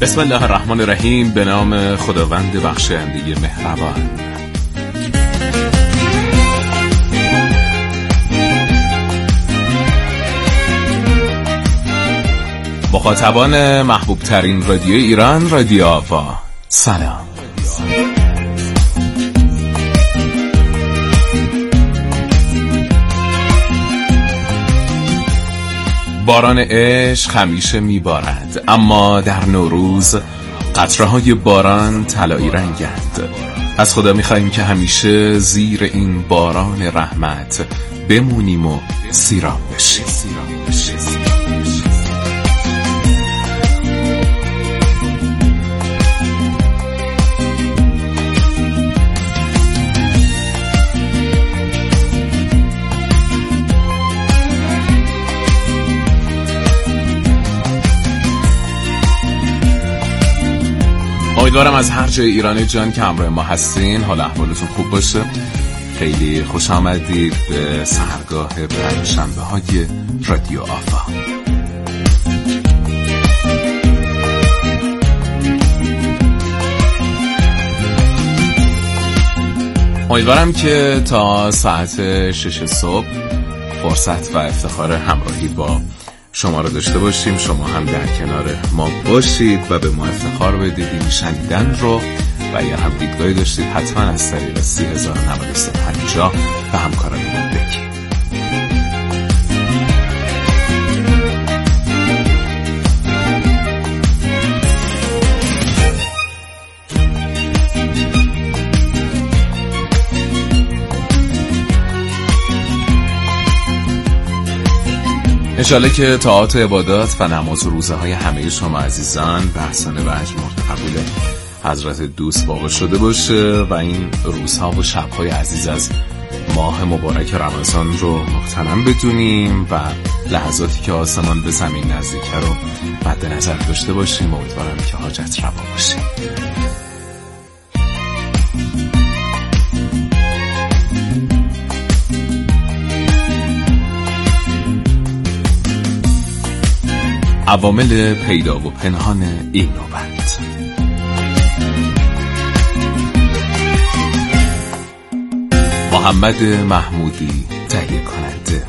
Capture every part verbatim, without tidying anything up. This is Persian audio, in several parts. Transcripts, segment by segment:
بسم الله الرحمن الرحیم. به نام خداوند بخشنده مهربان. مخاطبان محبوب ترین رادیو ایران، رادیو آوا، سلام. باران عشق همیشه میبارد، اما در نوروز قطره‌های باران طلایی رنگند. از خدا میخواییم که همیشه زیر این باران رحمت بمونیم و سیراب بشیم. امیدوارم از هر جای ایران جان که همراه ما هستین حال احوالتون خوب باشه. خیلی خوش آمدید به سحرگاه پنجشنبه های رادیو آوا. امیدوارم که تا ساعت شش صبح فرصت و افتخار همراهی با شما رو داشته باشیم، شما هم در کنار ما باشید و به ما افتخار بدید این شنیدن رو، و اگر هم دیدگاهی داشتید حتما از طریق سی هزار و نود و سه پنجاه به همکارانمون بگید. انشالله که طاعات و عبادات و نماز و روزه های همه شما عزیزان به احسان وجه مورد قبول حضرت دوست واقع شده باشه و این روزها و شبهای عزیز از ماه مبارک رمضان رو مغتنم بدونیم و لحظاتی که آسمان به زمین نزدیکه رو مد نظر داشته باشیم. امیدوارم که حاجت روا باشه. عوامل پیدا و پنهان این نوبت. محمد محمودی تهیه کننده.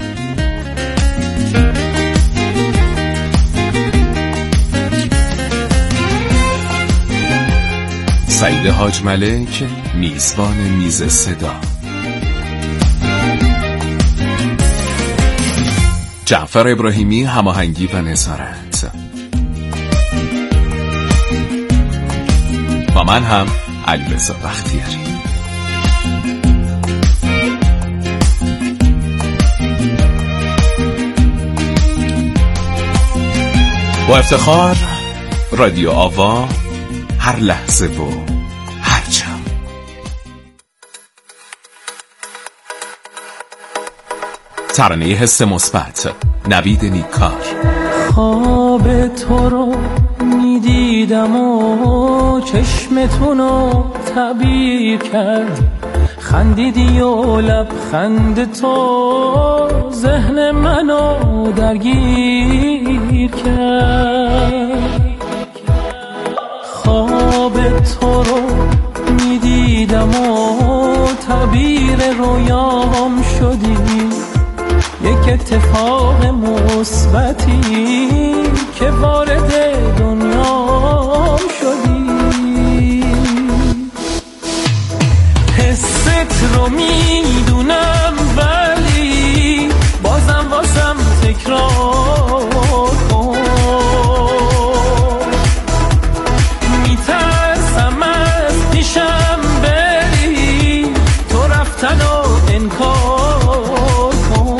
سعید حاج ملک میزبان میز صدا. جعفر ابراهیمی هماهنگی و نظارت و من هم علیرضا بختیاری. با افتخار رادیو آوا، هر لحظه و هر جا. ترانه حس مثبت، نوید نیکار. خواب تو رو میدیدم و چشمتون رو تعبیر کرد، خندیدی و لبخند تو ذهن منو درگیر کرد. خواب تو رو میدیدم و تعبیر رویام شدی، یک اتفاق مثبتی که وارد دنیام شدی. حست رو میدونم ولی بازم واسم تکرار کن. میترسم از پیشم بری، تو رفتن و انکار کن.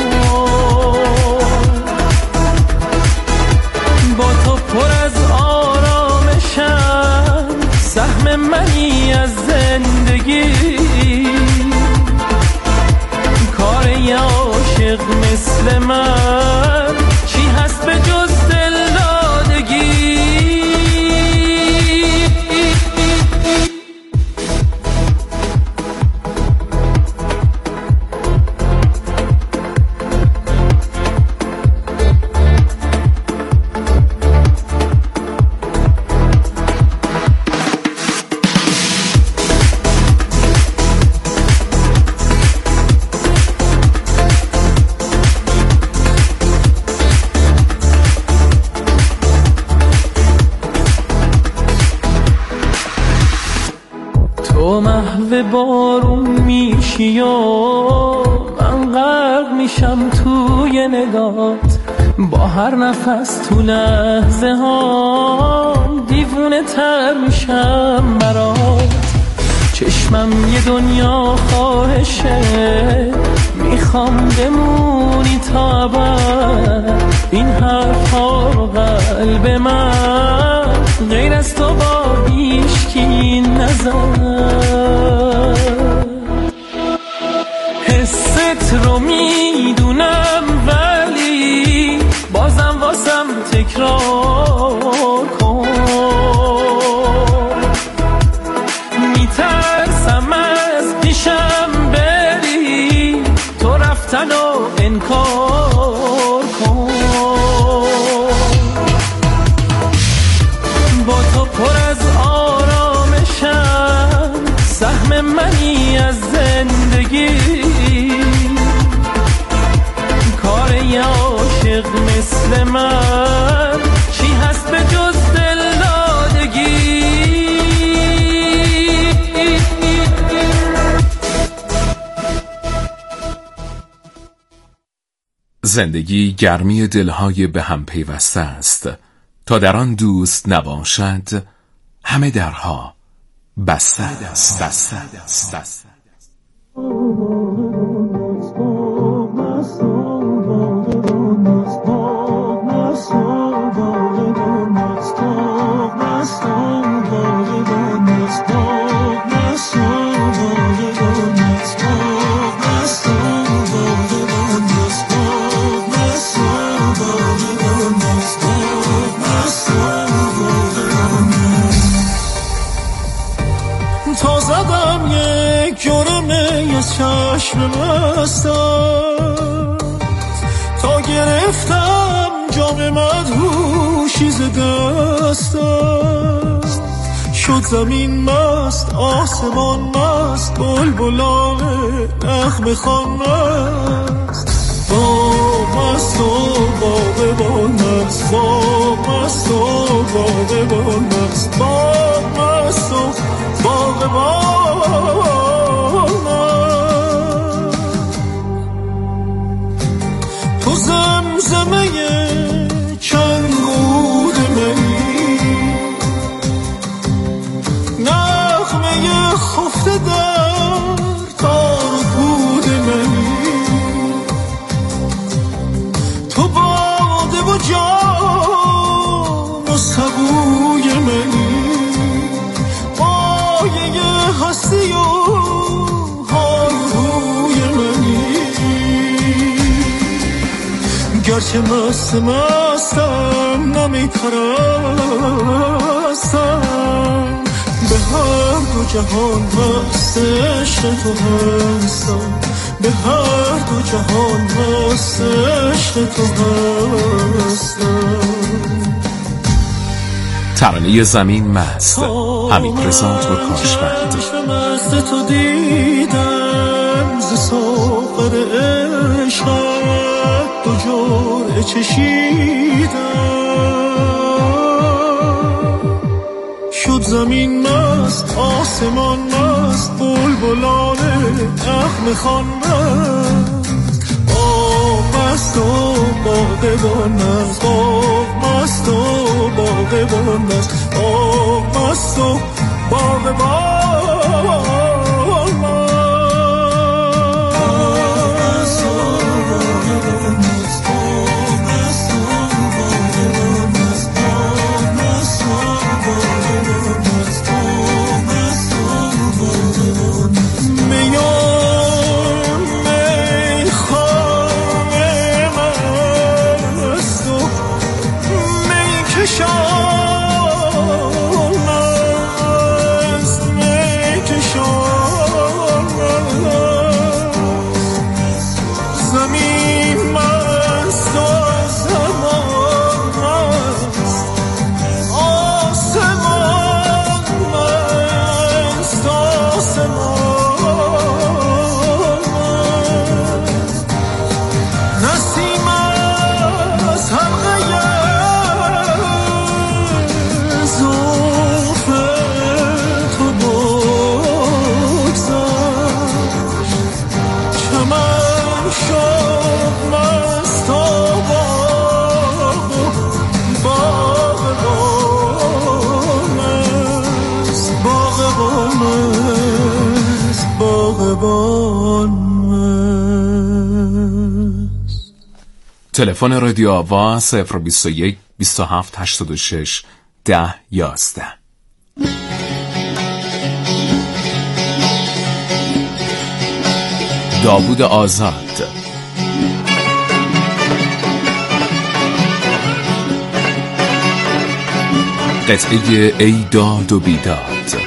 با تو پر از آرامشم، سهم منی از زندگی. کار یه عاشق مثل من چی هست به جز دلدادگی؟ میشی و من غرق میشم توی نگات، با هر نفس تو لحظه ها دیوونه تر میشم برات. چشمم یه دنیا خواهشه، میخوام بمونی تا ابد. این حرفا رو قلب من غیر از تو با هیچکی نزد. حست رو میدونم ولی بازم واسم تکرار کن. میترسم از پیشم بری، تو رفتن و انکار کن. با تو پر از آرامشم، سهم منی از زندگی. کار یه عاشق مثل من چی هست به جز دلدادگی؟ زندگی گرمی دلهای به هم پیوسته است. تا در آن دوست نباشد همه درها بسته است. بسته است. تا زدم یک جرمه از چشم مستم، تا گرفتم جام مدهوشی ز دستم. شد زمین مست، آسمان مست، بلبلان نغمه خوان مست. باغ مست و باغبان مست، باغ مست و باغبان مست، باغ مست و باغبان مست. تو زمزمه چند بود منی، نغمه خفته در تار بود منی. تو باده و جام و سبوی منی، مایه هستی و هاروی منی. گرچه مست مستم نمی پرستم، به هر دو جهان مست عشق تو هستم، به هر دو جهان مست عشق تو هستم. ترانه زمین مست، حمید رضا ترکاشفند. مست تو دیدم ز ساغر عشقت، دو جرعه چشیدم. شد زمین مست، آسمان مست، بلبلان نغمه خوان مست. باغ مست و باغبان مست، باغ مست و باغبان مست، باغ مست و باغبان مست. باغبان مست. تلفن رادیو آوا صفر بیست و یک بیست و هفت هشتاد و شش ده یازده. داوود آزاد. قطعه ای داد و بیداد.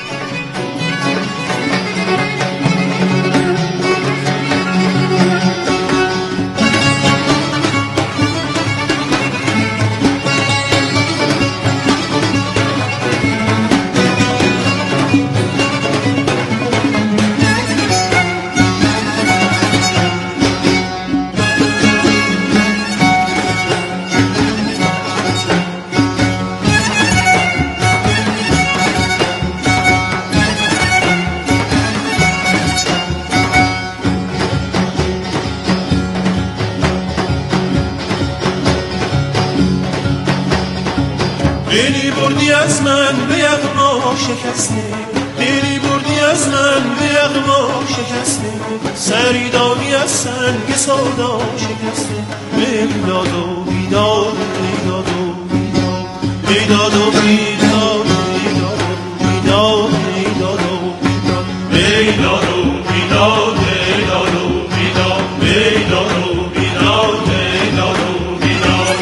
دلی بردی از من به یغما شکسته، دلی بردی از من به یغما شکسته، سری دادی از سنگ سودا شکسته. بیداد و بیداد، بیداد و بیداد، بیداد و بیداد، بیداد و بیداد، بیداد و بیداد، بیداد و بیداد، بیداد و بیداد، بیداد و بیداد.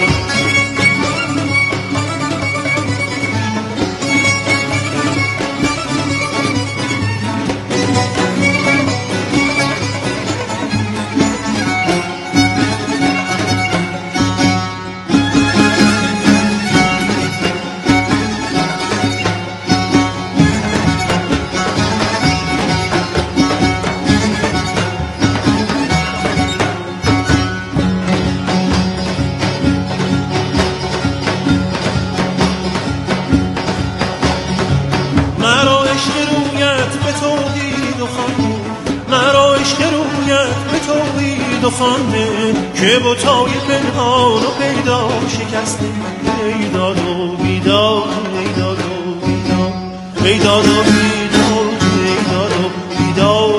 خانده که بوتای پنهان و پیدا شکسته. بیداد و بیداد، بیداد و بیداد، بیداد و بیداد، بیداد و بیداد،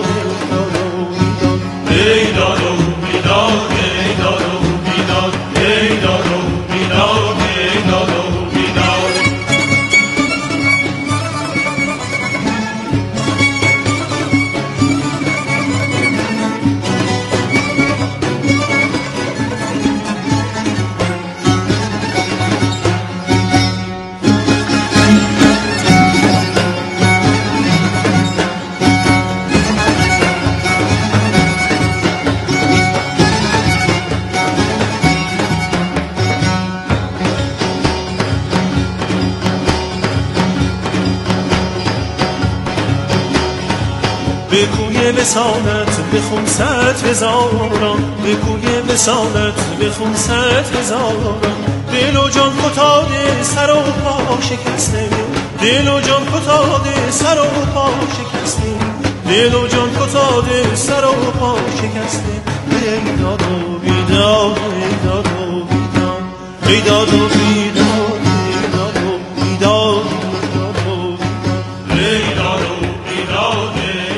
بیداد و بیداد، بیداد و بیداد، بیداد و بیداد، بیداد و بیداد. به کوی وصالت بخون صد هزاران، به کوی وصالت بخون صد هزاران. دل و جان فتاده سر و پا شکسته، دل و جان فتاده سر و پا شکسته، دل و جان فتاده سر و پا شکسته. بیداد و بیداد، بیداد و بیداد، بیداد و بیداد، بیداد و بیداد، بیداد و بیداد.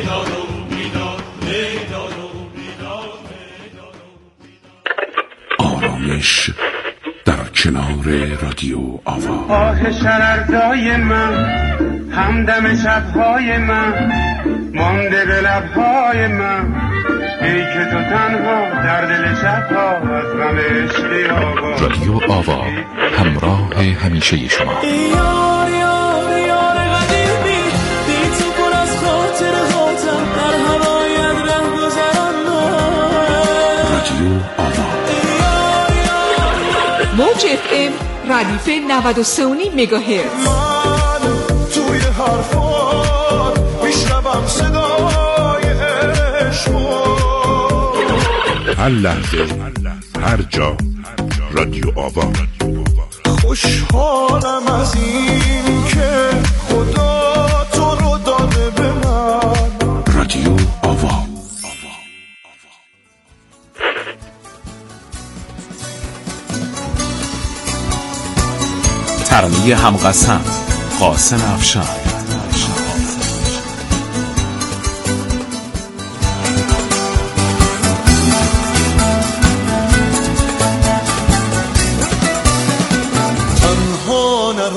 آرامش در کنار رادیو آوا. آه شرردای من، همدم شبهای من، مانده به لبهای من، ای که تو تنها در دل شبها از غم عشقی آوا. رادیو آوا، همراه همیشه شما. یار یار یار قدیمی، بی تو پر از خاطر خاطر در هوایت ره گذرانم. رادیو آوا، موج اف ام ردیف نود و سه و نیم مگاهرتز. من توی حرفات میشنوم صدای عشق. هر لحظه هر جا رادیو آوا. خوشحالم از این که خدا تو رو داده به من. رادیو آوا. ترانه همقسم قاسم افشار.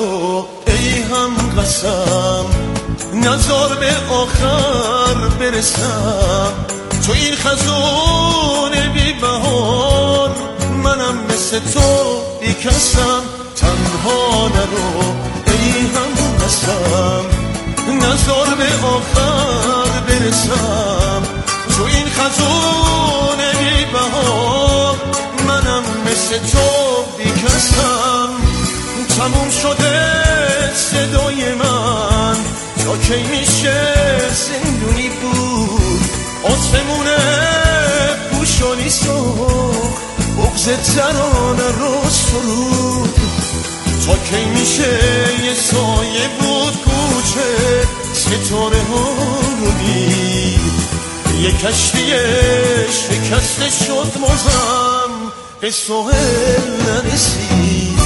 نرو ای هم قسم، نزار به آخر برسم. تو این خزون بی بهار منم مثل تو بی کسم. تنها نرو ای هم قسم، نزار به آخر برسم. تو این خزون بی بهار منم مثل تو بی کسم. تموم شده صدای من، تا کی میشه زندونی بود؟ آسمونه پوشانی سوخ، بغز ترانه رو سرود. تا کی میشه یه سایه بود کوچه ستاره ها رو دید؟ یه کشتی شکسته شد مازم به ساحل نرسید.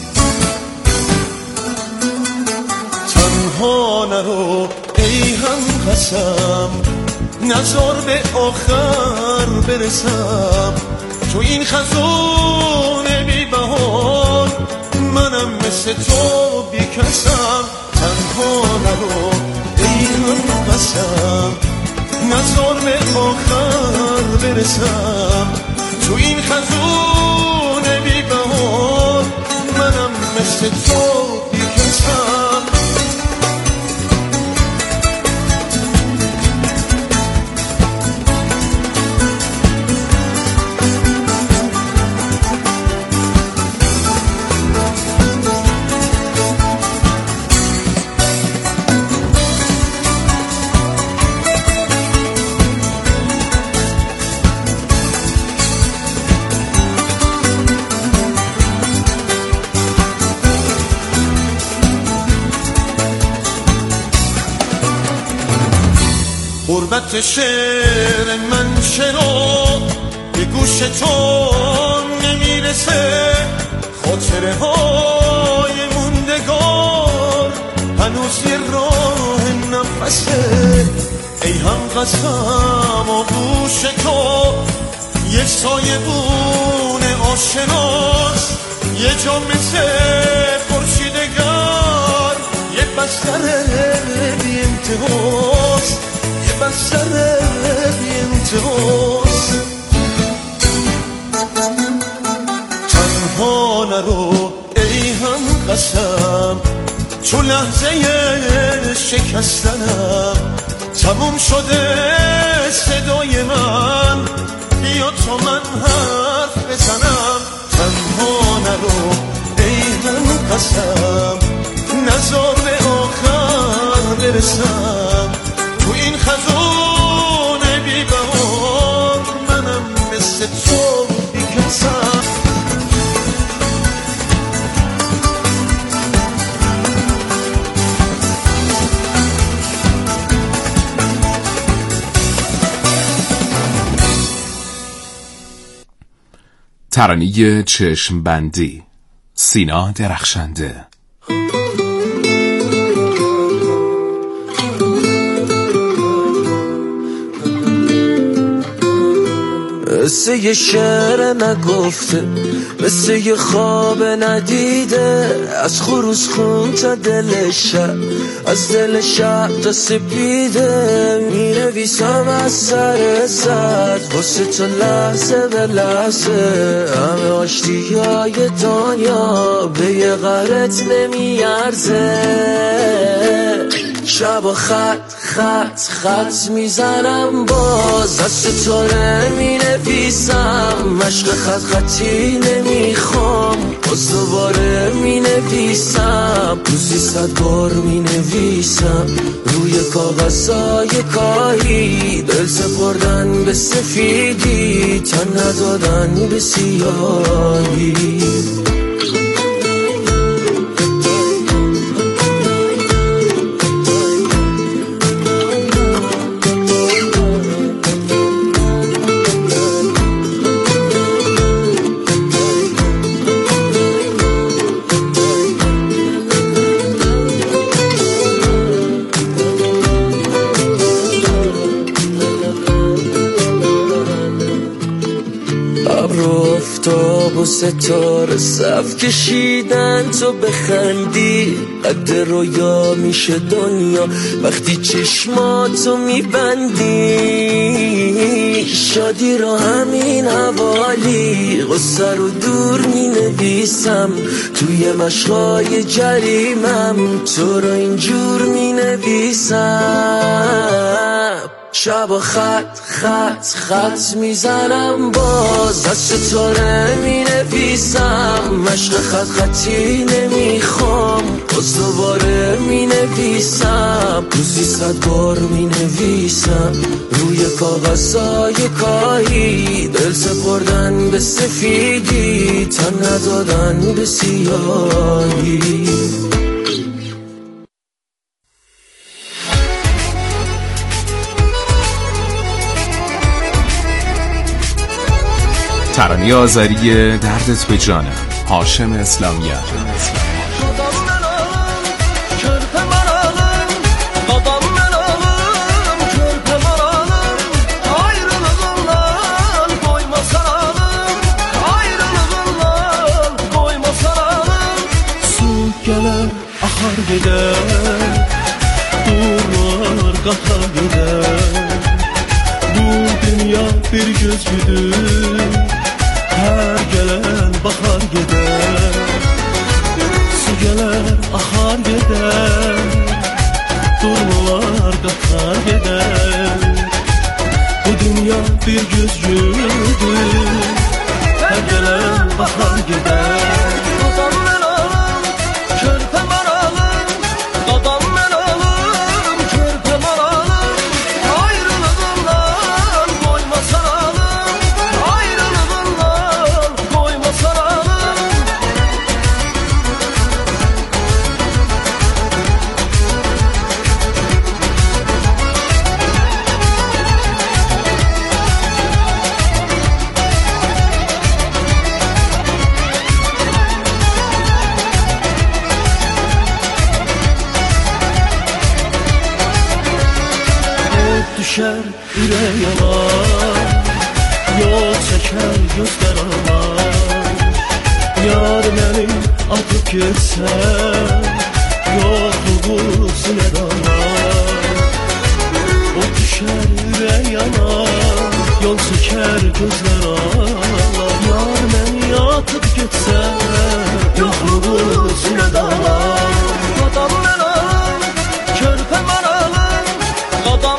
تنها نرو ای هم قسم، نزار به آخر برسم. تو این خزون بی بهار منم مثل تو بی کسم. تنها نرو ای هم قسم، نزار به آخر برسم. تو این خزون بی بهار منم مثل تو بی کسم. غربت شعر من چرا به گوش تو نمیرسه؟ خاطره های موندگار هنوز یه راه نفسه. ای هم قسم آغوش تو یه سایه بونه آشناست، یه جا مثل خورشیدگر، یه بستر بی انتهاست، یه بستر بی انتهاست. تنها نرو ای هم قسم، چون لحظه شکستنم تموم شده صدای من. بیا تا من حرف بزنم. تنها نرو ای هم قسم، نزار به آخر برسم. تو این خزون بی بهار منم مثل تو بی کسم. ترانه چشم بندی، سینا درخشنده. مثل یه شعر نگفته، مثل یه خواب ندیده، از خروس خون تا دل شب، از دل شب تا سپیده. می‌نویسم از سر صد واسه تو لحظه به لحظه، همه آشتی‌های دنیا به یه غرت نمیارزه. شب و خط خط خط میزنم، باز دست تو نمینویسم. مشق خط خطی نمیخوام، باز دوباره مینویسم. روزی صد بار مینویسم روی کاغذهای کاهی، دل سپردن به سفیدی، تن ندادن به سیاهی. و ستاره صف کشیدن تو بخندی، قد رویا میشه دنیا وقتی چشماتو میبندی. شادی رو همین حوالی، غصه رو دور مینویسم توی مشقای جریمم، تو رو اینجور مینویسم. شب خط خط خط میزنم باز، دست تو می نویسم، مشق خط خطی نمیخوام، باز دوباره می نویسم، روزی صد بار می نویسم روی کاغذهای کاهی، دل سپردن به سفیدی، تن ندادن به سیاهی. ترانه آذری دردت به جانم، هاشم اسلامیه. Gələr, axar gedər, durlar, qatar gedər. Bu dünya bir gözgüdür, hər gələn baxar gedər. Su gələr, axar gedər, durlar, qatar gedər. Bu dünya bir gözgüdür, hər gələn baxar gedər. Düşər ürəyəma, yol çəkər gözlər ağlar. Yar məni atıb getsən, yoxluğu sinə dalar. O düşər ürəyəma, yol çəkər gözlər ağlar. Yar məni atıb getsən, yoxluğu sinə dalar. Qadam mənəm, körpə mənəm, qadam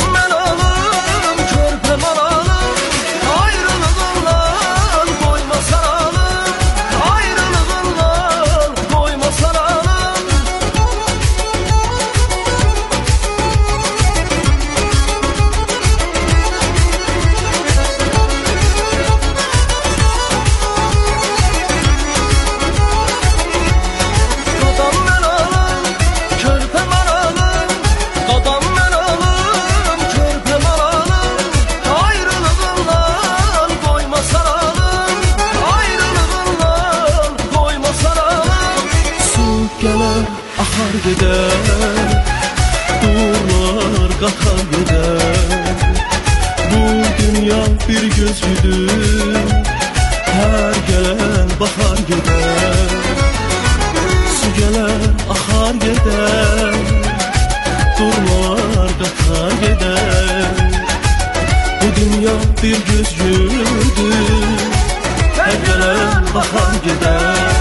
axar gedər, durlar, qatar gedər. Bu dünya bir gözgüdür, hər gələn baxar gedər. Su gələr, axar gedər, durlar, qatar gedər. Bu dünya bir gözgüdür, hər gələn baxar gedər.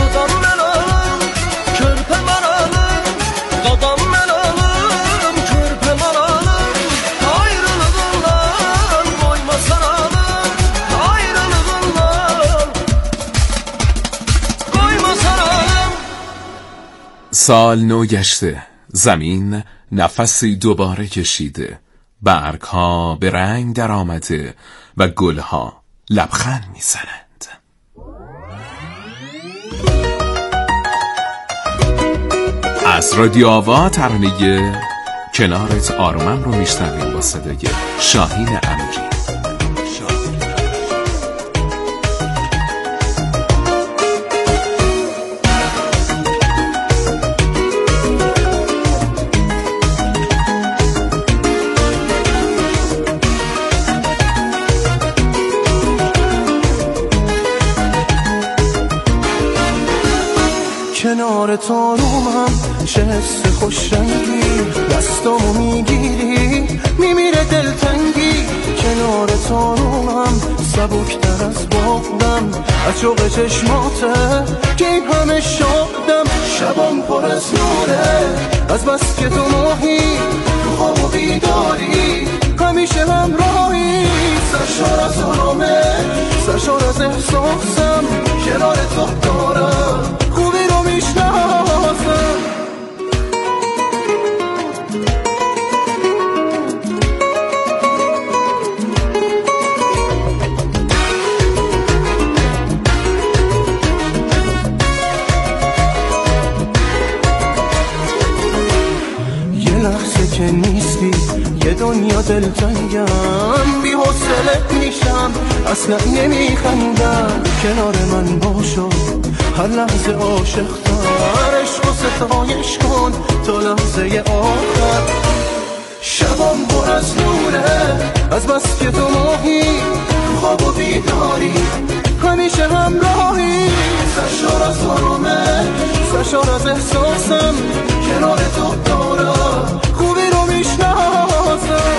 سال نو گشته، زمین نفسی دوباره کشیده، برگ ها به رنگ در آمده و گل ها لبخند میزنند. از رادیو آوا ترانه کنارت آرومم رو میشنویم با صدای شاهین امیری. کنار تو روم هم چه حس خوشنگی، دستامو میگیری میمیره دلتنگی. کنار تو روم هم سبکتر از باغم، از شوق چشماته که این همه شادم. شبام پر از نوره از بس که تو ماهی، تو خواب و بیداری همیشه همراهی. سرشار از آرامه، سرشار از احساسم، کنار تو دارم خوبی رو میشناسم. یه لحظه که نیستی یه دنیا دلتنگم، بی حوصله میشم اصلا نمیخندم. کنار من باشو هر لحظه عاشق‌تر، عشق و ستایش کن تا لحظه آخر. شبام پر از نوره از بس که تو ماهی، تو خواب و بیداری همیشه همراهی. سرشار از آرامه، سرشار از احساسم، کنار تو دارم خوبی رو میشناسم.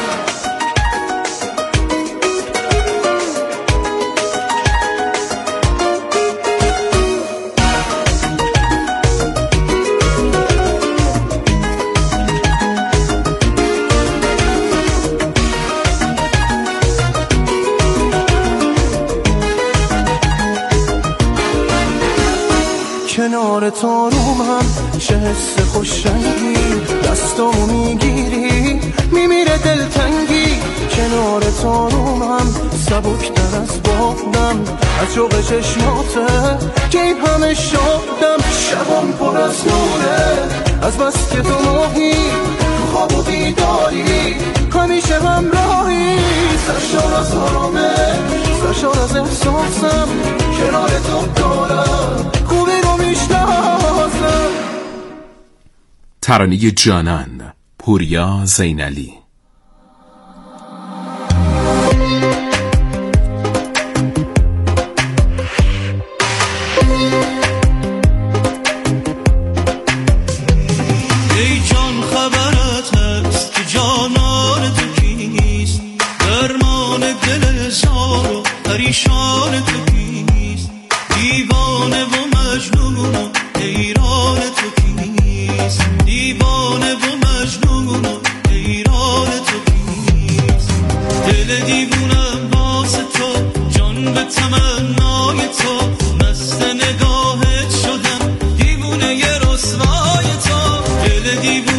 کنار تو روم هم چه حس خوشنگی، دستامو میگیری میمیره دلتنگی. کنار تو روم هم سبکتر از باغم، از شوق چشماته که این همه شادم. شبام پر از نوره از بس که تو ماهی، تو خواب و بیداری همیشه همراهی. سرشار از آرامه، سرشار از احساسم، کنار تو دارم خوبی رو میشناسم. ترانه جانان، پوریا زینالی. ای جان خبرت هست که جانان تو کیست، درمان دل زار و پریشان تو کیست. دیوانه و مجنون و حیران تو کیست، دیوانه و مجنون و حیران تو کیست. دل دیوونم واسه تو، جان به تمنای تو، مست نگاهت شدم دیوونه ی رسوای تو. دل دیوونه